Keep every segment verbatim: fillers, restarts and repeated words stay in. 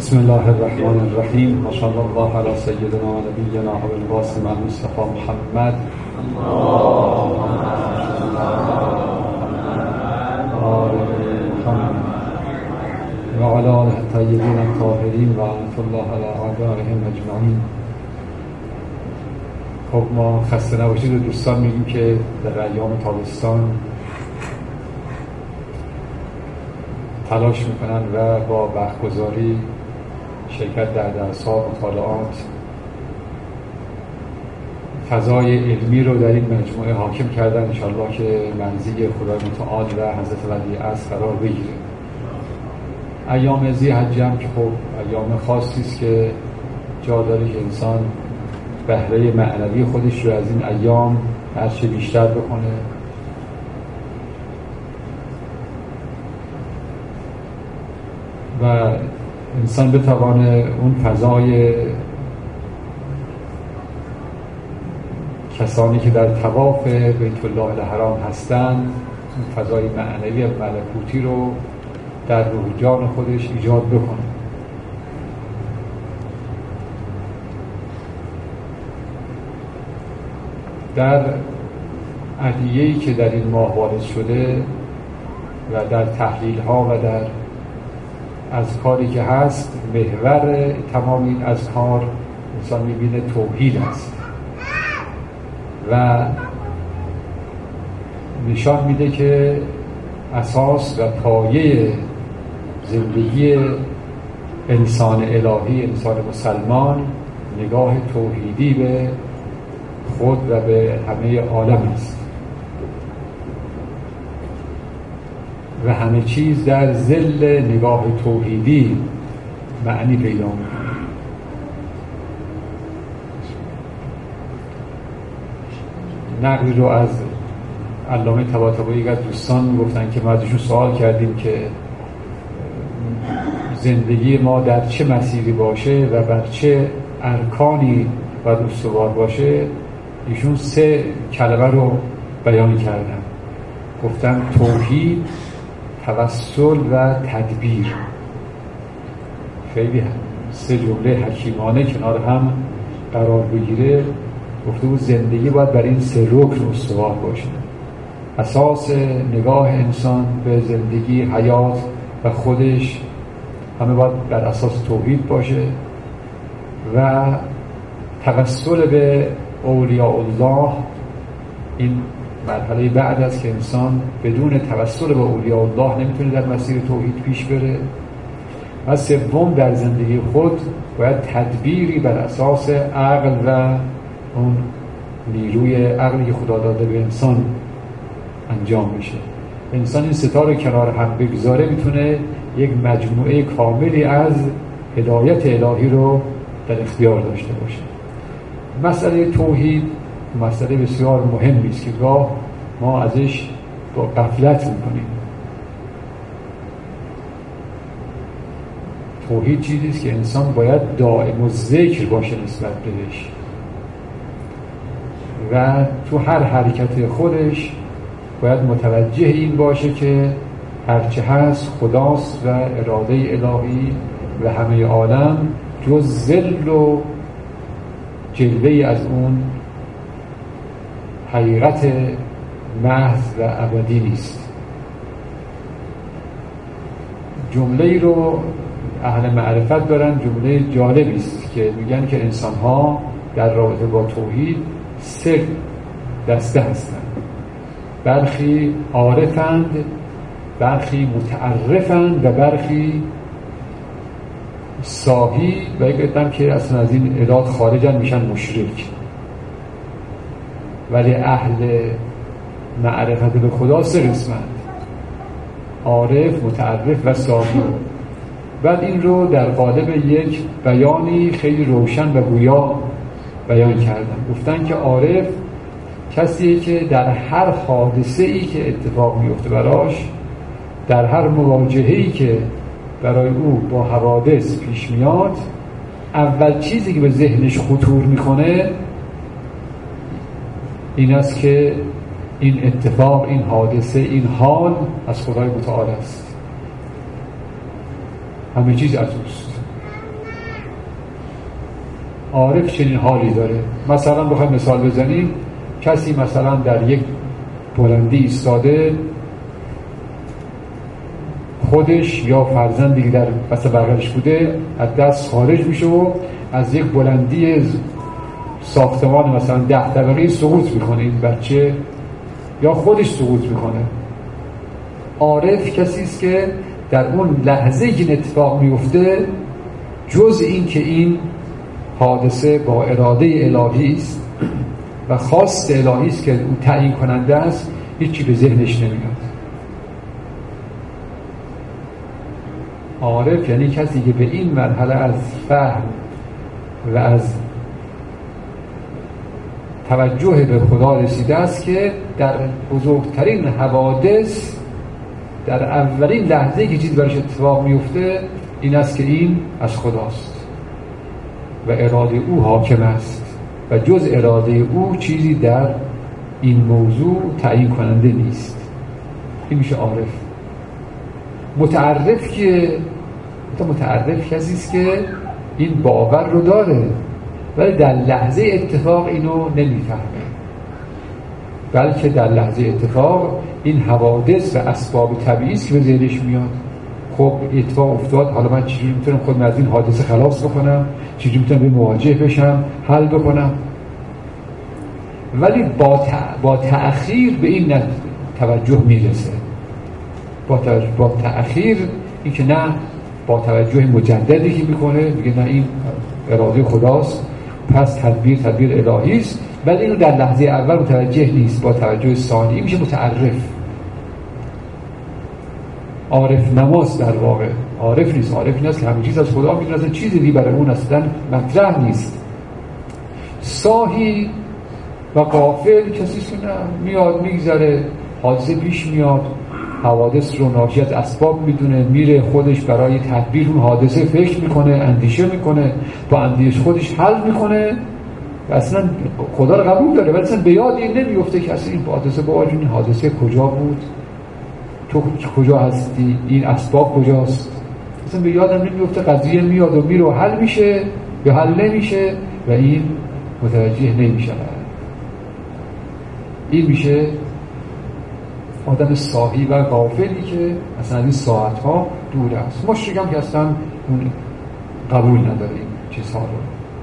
بسم الله الرحمن الرحیم و صلی الله علی سیدنا و نبینا ابو القاسم المصطفى محمد و علی آله الطیبین الطاهرین و لعنة الله علی اعدائهم اجمعین. خب ما خسته نباشید و دوستان میگیم که در ایام تابستان تلاش میکنن و با وقتگذاری شرکت در درس‌ها، مطالعات، فضای علمی رو در این مجموعه حاکم کردن، انشاءالله که منزل خدای متعال و حضرت ولیعصر قرار بگیره. ایام ذی حج هم که خب ایام خاصی است که جا داره که انسان بهره معنوی خودش رو از این ایام هرچه بیشتر بکنه. و انسان بتوانه اون فضای کسانی که در طواف بیت الله الحرام هستند، اون فضای معنوی و ملکوتی رو در روح جان خودش ایجاد بکنه. در ادعیه‌ای که در این ماه وارد شده و در تحلیل ها و در از کاری که هست، محور تمام این از کار انسان میبینه توحید است و نشان میده که اساس و پایه زندگی انسان الهی، انسان مسلمان، نگاه توحیدی به خود و به همه عالم است و همه چیز در ظل نگاه توحیدی معنی پیدا می‌کنه. نقلی رو از علامه طباطبایی یک از دوستان گفتن که ما ازشون سوال کردیم که زندگی ما در چه مسیری باشه و بر چه ارکانی باید استوار باشه. ایشون سه کلمه رو بیان کردن، گفتن توحید، توسل و تدبیر. خیلی سه جمله حکیمانه کنار هم قرار بگیره. گفته بود زندگی باید بر این سه رکن استوار باشه. اساس نگاه انسان به زندگی، حیات و خودش همه باید بر اساس توحید باشه و توسل به اولیاء الله این مرحله بعد است که انسان بدون توسل به اولیاء الله نمیتونه در مسیر توحید پیش بره. و سوم، در زندگی خود باید تدبیری بر اساس عقل و اون نیروی عقلی که خدا داده به انسان انجام میشه. انسان این ستا رو کنار هم بگذاره میتونه یک مجموعه کاملی از هدایت الهی رو در اختیار داشته باشه. مسئله توحید مسئله بسیار مهمی است که گاه ما ازش با غفلت میکنیم. توحید چیزی است که انسان باید دائم الذکر باشه نسبت بهش و تو هر حرکت خودش باید متوجه این باشه که هرچه هست خداست و اراده الهی و همه عالم جز ظل و جلوه‌ای از اون حقیقت محض و ابدی نیست. جمله‌ای رو اهل معرفت دارن، جمله جالبی است که میگن که انسان‌ها در رابطه با توحید سه دسته هستند. برخی عارفند، برخی متعرفند و برخی ساهی و یک ادم که اصلا از این اداد خارجن میشن مشرک. ولی اهل معرفت به خدا سه قسمند: عارف، متعرف و ساهی. بعد این رو در قالب یک بیانی خیلی روشن و گویا بیان کردن. گفتن که عارف کسیه که در هر حادثه ای که اتفاق میفته براش، در هر مواجهه‌ای که برای او با حوادث پیش میاد، اول چیزی که به ذهنش خطور میکنه این است که این اتفاق، این حادثه، این حال از خدای متعال است. همه چیز از اوست. عارف چنین حالی داره. مثلا بخوایم مثال بزنیم، کسی مثلا در یک بلندی ایستاده، خودش یا فرزندی که در پس بغلش بوده از دست خارج میشه و از یک بلندی ساختمان مثلا ده طبقه‌ای سقوط میکنه این بچه، یا خودش سقوط میکنه. عارف کسی است که در اون لحظه که این اتفاق میفته، جز این که این حادثه با اراده الهی است و خواست الهی است که اون تعیین کننده است، هیچی به ذهنش نمیاد. عارف یعنی کسی که به این مرحله از فهم و از توجه به خدا رسیده است که در بزرگترین حوادث، در اولین لحظه که چیز برش اتفاق میفته، این است که این از خداست و اراده او حاکم است و جز اراده او چیزی در این موضوع تعیین کننده نیست. این میشه عارف. متعرف که متعرف کسی است که این باور رو داره ولی در لحظه اتفاق اینو نمیفهمه، بلکه در لحظه اتفاق این حوادث و اسباب طبیعی است که به ذهنش میاد. خب اتفاق افتاد، حالا من چجوری میتونم خودم از این حادثه خلاص بکنم، چجوری میتونم به مواجه بشم، حل بکنم. ولی با با تأخیر به این توجه میرسه. با با تأخیر این که نه، با توجه مجددی که میکنه میگه نه این اراده خداست، پس تدبیر تدبیر الهی است، ولی اینو در لحظه اول متوجه نیست. با توجه ثانی میشه متعرف. عارف نماست در واقع. عارف نیست. عارف این است که همه چیز از خدا میدونه، اصلا چیزی دیگه برای اون اصلا مطرح نیست. ساهی و غافل کسی است که نه، میاد میگذره، حادثه پیش میاد، حوادث رو ناشی از اسباب میدونه، میره خودش برای تدبیر اون حادثه فکر میکنه، اندیشه میکنه، با اندیش خودش حل میکنه و اصلا خدا رو قبول داره، ولی اصلا به یاد این نمیفته که اصلا این حادثه با این حادثه کجا بود، تو کجا هستی، این اسباب کجاست، اصلا به یادم نمیفته. قضیه میاد و میره و حل میشه یا حل نمیشه و این متوجه نمیشه. این میشه آدم ساهی و غافلی که اصلا این ساعتها دور است. مشرک هم که اصلا اون قبول نداره این چیزها رو.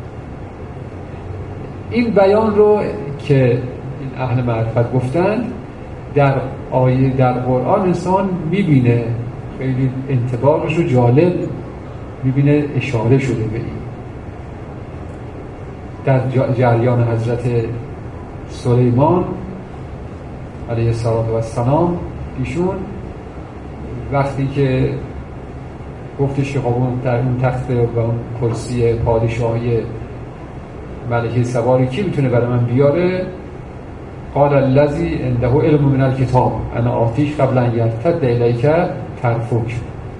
این بیان رو که این اهل معرفت گفتن در آیه در قرآن انسان میبینه، خیلی انطباقش رو جالب میبینه، اشاره شده به این. در جریان حضرت سلیمان علیه السلام، ایشون وقتی که گفتش که خب در اون تخت و اون کرسی پادشاهی ملکه سواری کی میتونه برای من بیاره؟ قال الذی عنده علم من الکتاب انا آتیش قبل ان یرتد الیک طرفک.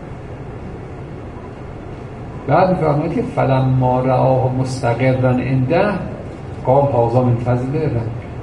بعد میفرماید که فلما رآه مستقرا عنده قال هذا من فضل ربی.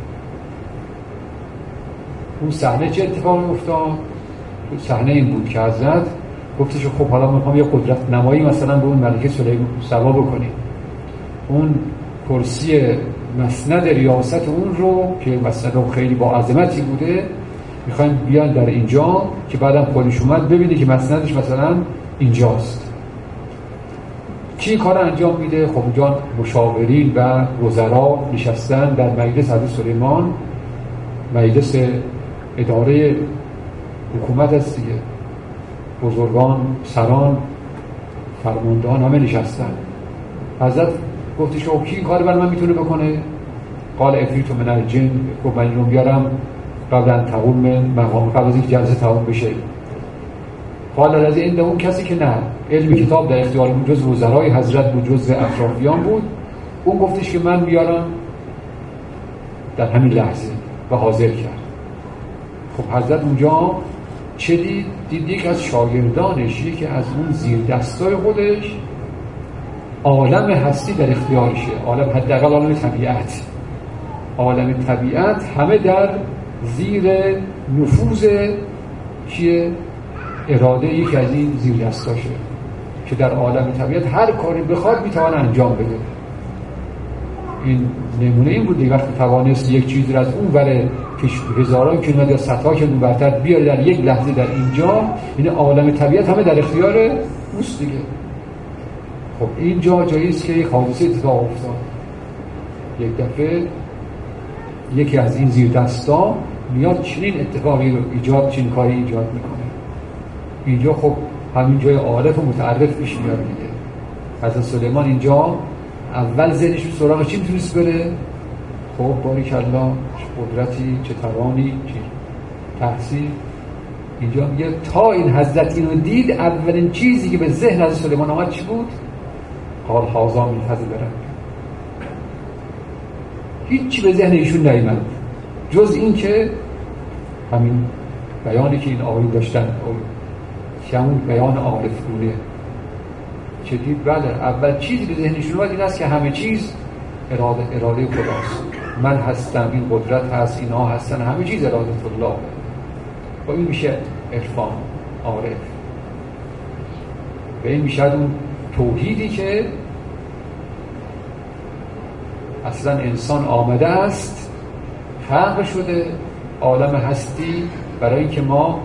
اون صحنه چه اتفاقی افتاد؟ صحنه این بود که حضرت گفتش خب حالا میخوام یه قدرت نمایی مثلا به اون ملکه سلیمان سوا بکنیم. اون کرسی مسند ریاست اون رو که مسند خیلی با عظمتی بوده میخوایم بیان در اینجا که بعدم خودش اومد ببینه که مسندش مثلا اینجاست. کی کار انجام میده؟ خب اونجا مشاورین و وزرا نشستن در مجلس حضرت سلیمان، مجلس اداره حکومت است دیگه، بزرگان، سران، فرماندهان همه نشستن. حضرت گفتش که کی این کار برای من میتونه بکنه؟ قال عفریت من الجن، گفت من اینو بیارم قبل ان تقوم من مقام، قبل از اینکه جلسه تموم بشه. قال الذی عنده، اون کسی که نه علم کتاب در اختیار بود، جز وزرای حضرت بود، جز اطرافیان بود، اون گفتش که من بیارم در همین لحظه و حاضر کرد. خب حضرت اونجا چه دید؟ دید یک از شاگردانش، یکی از اون زیر دستای خودش عالم هستی در اختیارشه، عالم حداقل عالم طبیعت، عالم طبیعت همه در زیر نفوذ چیه؟ اراده یکی از این زیر دستاشه که در عالم طبیعت هر کاری بخواد میتونه انجام بده. این نمونه این بود دیگه، وقتی توانست یک چیز رو از اون ور هزاران کیلومتر یا صدها کیلومتر برتر بیاره در یک لحظه در اینجا، این عالم طبیعت همه در اختیار اوست دیگه. خب اینجا جایی است که یک حادثه اتفاق افتاد، یک دفعه یکی از این زیر دستا میاد چنین اتفاقی رو ایجاد، چنین کاری ایجاد میکنه. اینجا خب همین جای عارف و متعرف پیش میاد دیگه. حضرت سلیمان اینجا اول ذهنش به سراغ چی میتونست بره؟ خب باریکالله، چه قدرتی، چه توانی، چه تحصیل. اینجا میگه تا این حضرت اینو دید، اولین چیزی که به ذهن حضرت سلیمان آمد چی بود؟ قال هذا من فضل ربی. هیچی به ذهن ایشون نیامد جز این که همین بیانی که این آقایی داشتن، همون بیان عارفانه چه دید؟ بله، اول چیزی به ذهنشون اومد این است که همه چیز اراده اراده خداست. من هستم، این قدرت هست، اینها هستن، همه چیز اراده الله. و این میشه عرفان، عارف. و این میشه اون توحیدی که اصلا انسان آمده است، خلق شده عالم هستی برای اینکه ما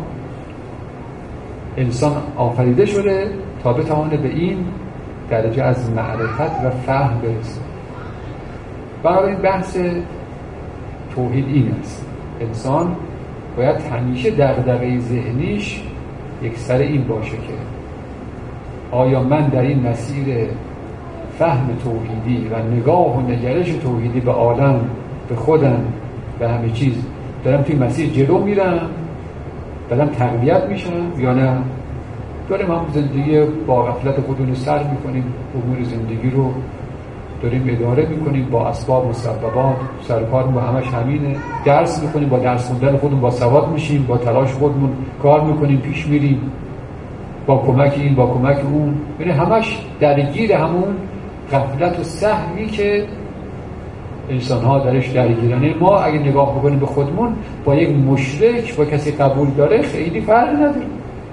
انسان آفریده شده تا بتوانه به این درجه از معرفت و فهم برسه. بنابراین بحث توحید این است، انسان باید همیشه دغدغه ذهنیش یک سر این باشه که آیا من در این مسیر فهم توحیدی و نگاه و نگرش توحیدی به عالم، به خودم، به همه چیز دارم توی مسیر جلو میرم، دارم تقویت میشم یا نه؟ داریم هم زندگی با غفلت خودمون سر میکنیم، امور زندگی رو داریم اداره میکنیم با اسباب مسببات، سرکارمون با همش همینه، درس میکنیم، با درس خوندن خودمون با سواد میشیم، با تلاش خودمون کار میکنیم، پیش میریم، با کمک این با کمک اون، یعنی همش درگیر همون غفلت و سهوی که انسان ها درش درگیرن. ما اگه نگاه بکنیم به خودمون، با یک مشرک، با کسی قبول داره خیلی فرق نداره،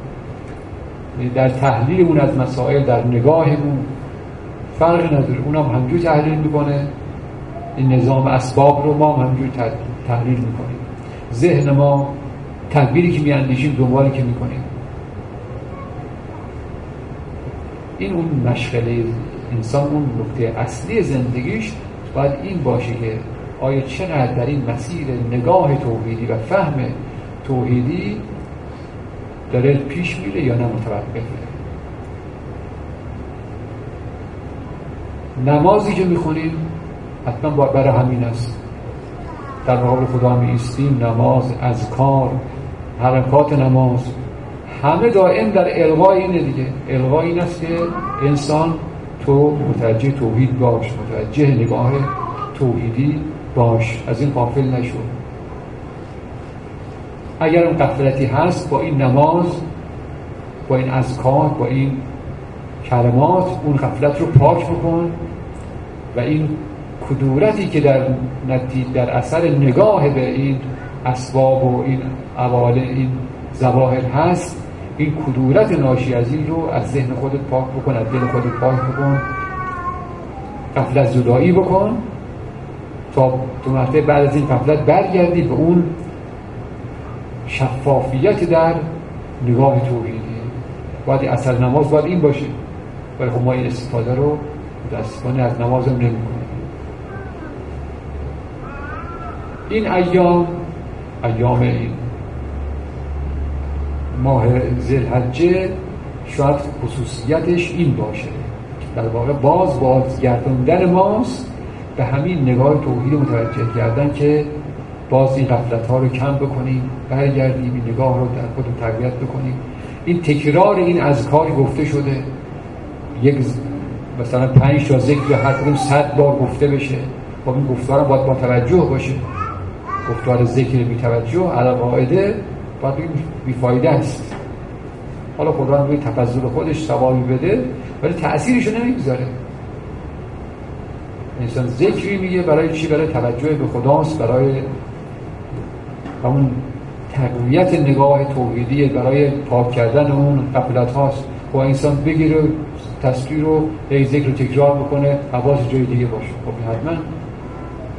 در تحلیلمون از مسائل، در نگاهمون فرق نداره. اونم هم همجور تحلیل میکنه این نظام اسباب رو، ما هم همجور تحلیل میکنیم. ذهن ما تدبیری که میاندیشیم، دنبالی که میکنیم، این اون مشغله انسان، اون نقطه اصلی زندگیش باید این باشه که آیا چقدر در این مسیر نگاه توحیدی و فهم توحیدی داره پیش میره یا نه متوقفه. نمازی که میخونیم حتما برای همین است، در مقابل خدا می ایستیم، نماز، اذکار، حرکات نماز، همه دائم در الغای اینه دیگه. الغای این است که انسان تو متوجه توحید باش، متوجه نگاه توحیدی باش، از این غافل نشو. اگر اون غفلتی هست، با این نماز، با این اذکار، با این کلمات اون غفلت رو پاک بکن و این کدورتی که در نتیجه در اثر نگاه به این اسباب و این عوالم، این ظواهر هست، این کدورت ناشی از این رو از ذهن خودت پاک بکن، از دل خودت پاک بکن، غفلت زدایی بکن تا تو مرتبه بعد از این غفلت برگردی به اون شفافیت در نگاه توحیدی. باید اثر نماز باید این باشه، ولی خب ما این استفاده رو متاسفانه از نماز هم نمی کنیم. این ایام ایام این ماه ذوالحجه شاید خصوصیتش این باشه، در واقع باز بازگرداندن ماست به همین نگاه توحید متوجه کردن که باز این غفلت ها رو کم بکنیم، برگردیم این نگاه رو در خودمون تقویت بکنیم. این تکرار این اذکاری گفته شده، یک مثلا پنج تا ذکر هر کدوم صد بار گفته بشه. خب این گفتار باید با توجه باشه، گفتار ذکر بی توجه علی قاعده باید بی فایده است. حالا خدا روی تفضل خودش ثوابی بده ولی تأثیرشو نمیگذاره. انسان ذکری میگه برای چی؟ برای توجه به خداست، برای همون تقویت نگاه توحیدی، برای پاک کردن اون غفلت هاست. خب انسان بگیره تسبیح رو، ای ذکر رو تکرار بکنه، حواس جای دیگه باشه، خب حتما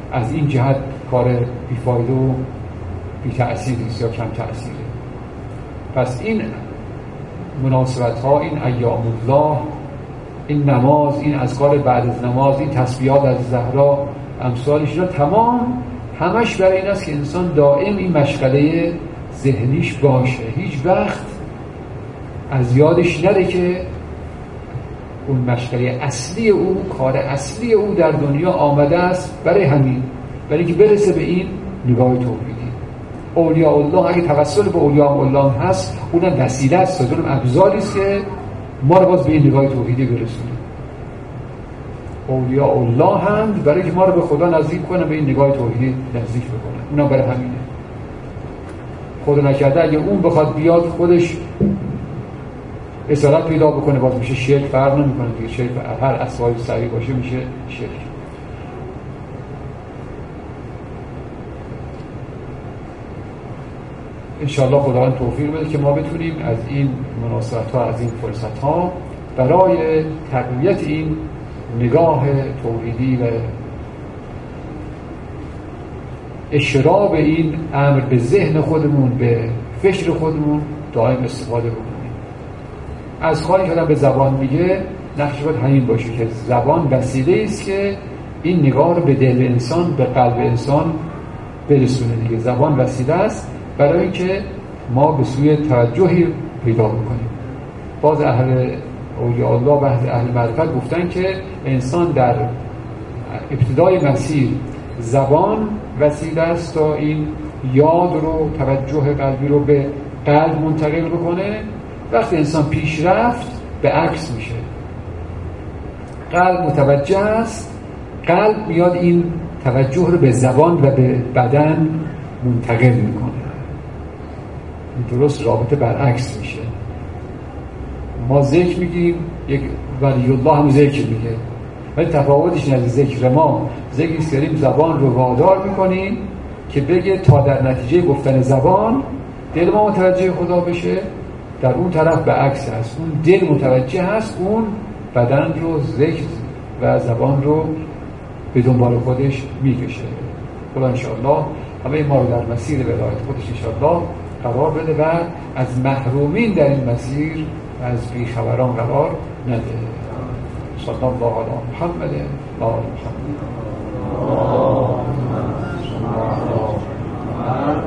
از این جهت کار بیفایده و بی تأثیری است یا کم تأثیره. پس این مناسبت ها، این ایام الله، این نماز، این اذکار بعد از نماز، این تسبیحات از زهرا، امثالش را تمام همش برای این است که انسان دائم این مشغله ذهنیش باشه، هیچ وقت از یادش نره که اون مشغله اصلی او، کار اصلی او در دنیا آمده است برای همین، برای که برسه به این نگاه توحیدی. اولیاء الله اگه توسل به اولیاء الله هست، اونم وسیله است، اونم ابزاری است که ما رو باز به این نگاه توحیدی برسونه. اولیاء الله هم برای که ما رو به خدا نزدیک کنه، به این نگاه توحیدی نزدیک بکنه. اونم برای همینه. خدا نکرده اگه اون بخواد بیاد خودش اصالت پیدا بکنه، باز میشه شرک، فرق نمیکنه دیگه. شرک هر اسباب سعی باشه میشه شرک. انشاءالله خداوند توفیق بده که ما بتونیم از این مناسبت ها، از این فرصت ها برای تقویت این نگاه توحیدی و اشراب این امر به ذهن خودمون، به فکر خودمون دائم استفاده بکنیم. از خواهی که آدم به زبان میگه، نقش باید همین باشه که زبان وسیله است که این نگاه رو به دل انسان، به قلب انسان برسونه دیگه. زبان وسیله است برای اینکه ما به سوی توجهی پیدا بکنیم. باز اهل اولیاء الله و اهل معرفت گفتن که انسان در ابتدای مسیر زبان وسیله است تا این یاد رو، توجه قلبی رو به قلب منتقل بکنه. وقتی انسان پیش رفت به عکس میشه، قلب متوجه است، قلب میاد این توجه رو به زبان و به بدن منتقل میکنه. درست رابطه برعکس میشه. ما ذکر میگیم، یک ولی الله هم ذکر میگه، ولی تفاوتش نزد ذکر ما، ذکر است که زبان رو وادار میکنیم که بگه تا در نتیجه گفتن زبان دل ما متوجه خدا بشه. در اون طرف به عکس هست، اون دل متوجه هست، اون بدن رو، ذکر و زبان رو به دنبال خودش میکشه. خدا انشاءالله همه ما رو در مسیر ولایت خودش انشاءالله قرار بده و از محرومین در این مسیر، از بیخبران قرار نده. صلی الله علی محمد و آل محمد.